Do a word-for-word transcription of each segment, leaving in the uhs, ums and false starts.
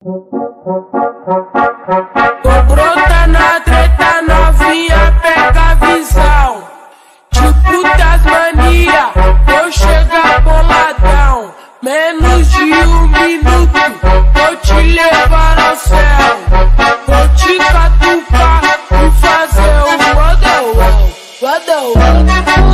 Tô pronta na treta, novinha, pega a visão. Tipo das mania, eu chegar boladão. Menos de um minuto, vou te levar ao céu. Vou te catucar e fazer o rodão, rodão.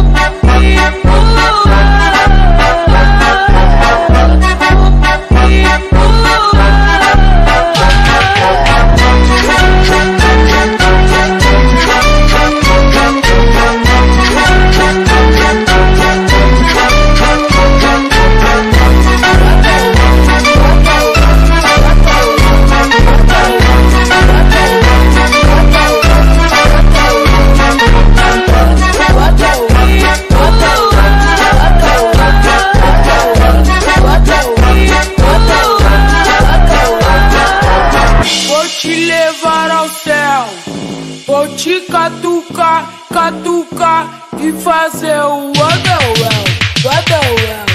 Vou te catucar, catucar e fazer o rodão, rodão.